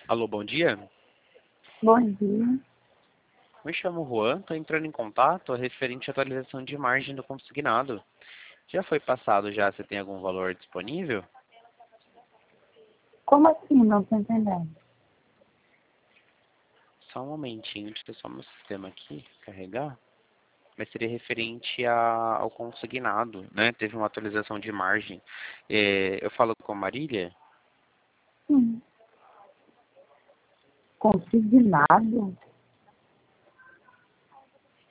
Alô, bom dia. Bom dia. Me chamo Juan, estou entrando em contato referente à atualização de margem do consignado. Já foi passado já, você tem algum valor disponível? Como assim? Não estou entendendo. Só um momentinho, deixa eu só meu sistema aqui carregar. Mas seria referente ao consignado, né? Teve uma atualização de margem. Eu falo com a Marília? Sim. Consignado?